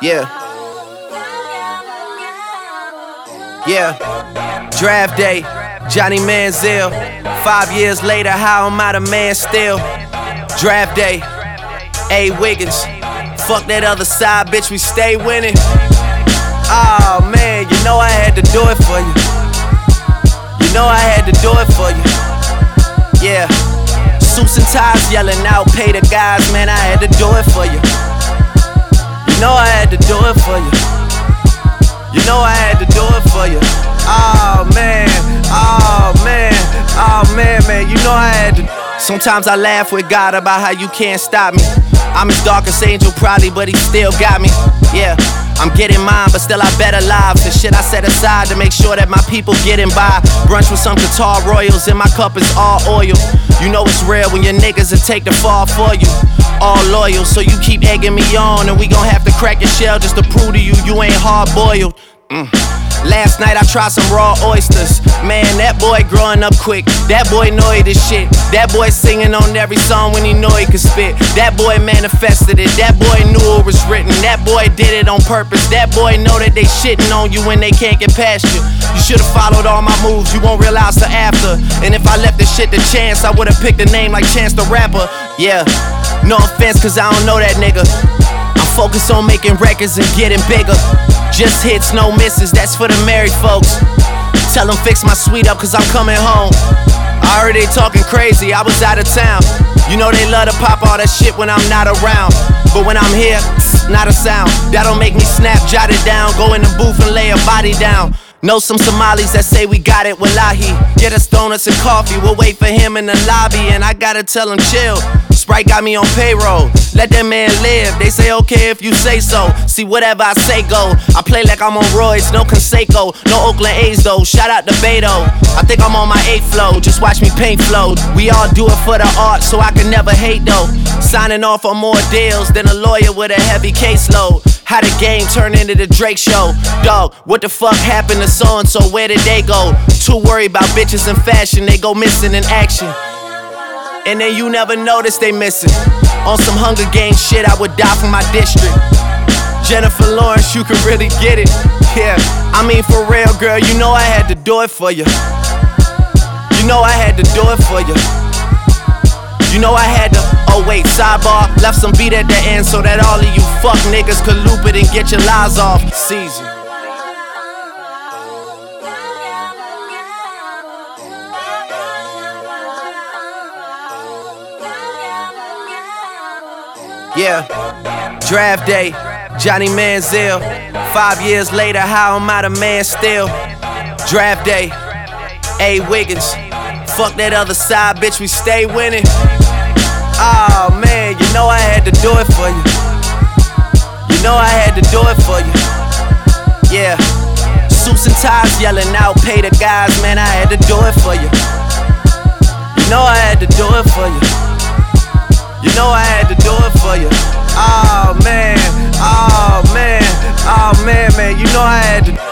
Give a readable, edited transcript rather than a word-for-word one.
Yeah. Yeah. Draft day, Johnny Manziel. 5 years later, how am I the man still? Draft day, A. Wiggins. Fuck that other side, bitch, we stay winning. Oh man, you know I had to do it for you. You know I had to do it for you. Yeah. Suits and ties yelling out, pay the guys, man, I had to do it for you. You know I had to do it for you. You know I had to do it for you. Oh man, oh man, oh man, man, you know I had to. Sometimes I laugh with God about how you can't stop me. I'm his darkest angel probably, but he still got me. Yeah, I'm getting mine, but still I better lives. The shit I set aside to make sure that my people getting by. Brunch with some Qatar Royals, and my cup is all oil. You know it's real when your niggas will take the fall for you. All loyal, so you keep egging me on, and we gon' have to crack your shell just to prove to you you ain't hard-boiled. Last night I tried some raw oysters. Man, that boy growing up quick. That boy know he the shit. That boy singing on every song when he know he could spit. That boy manifested it. That boy knew it was written. That boy did it on purpose. That boy know that they shitting on you when they can't get past you. You should've followed all my moves, you won't realize till after. And if I left this shit to chance, I would've picked a name like Chance the Rapper. Yeah, no offense cause I don't know that nigga. I'm focused on making records and getting bigger. Just hits, no misses, that's for the married folks. Tell them fix my suite up cause I'm coming home. I heard they talking crazy, I was out of town. You know they love to pop all that shit when I'm not around. But when I'm here, not a sound. That'll make me snap, jot it down. Go in the booth and lay a body down. Know some Somalis that say we got it, wallahi. Get us donuts and coffee, we'll wait for him in the lobby. And I gotta tell him chill, Sprite got me on payroll. Let that man live, they say okay if you say so. See whatever I say go, I play like I'm on roids, no Conseco. No Oakland A's though, shout out to Beto. I think I'm on my 8th flow, just watch me paint flow. We all do it for the art, so I can never hate though. Signing off on more deals than a lawyer with a heavy caseload. How the game turned into the Drake show. Dog, what the fuck happened to so-and-so, where did they go? Too worried about bitches in fashion, they go missing in action. And then you never notice they missing. On some Hunger Games shit, I would die for my district. Jennifer Lawrence, you can really get it. Yeah, I mean for real, girl, you know I had to do it for you. You know I had to do it for you. You know I had to, oh wait, sidebar, left some beat at the end so that all of you fuck niggas could loop it and get your lies off. Season. Yeah, draft day, Johnny Manziel. 5 years later, how am I the man still? Draft day, A. Wiggins. Fuck that other side, bitch, we stay winning. Oh man, you know I had to do it for you. You know I had to do it for you. Yeah, suits and ties yelling out, pay the guys, man, I had to do it for you. You know I had to do it for you. You know I had to do it for you. Oh man, oh man, oh man, man, you know I had to.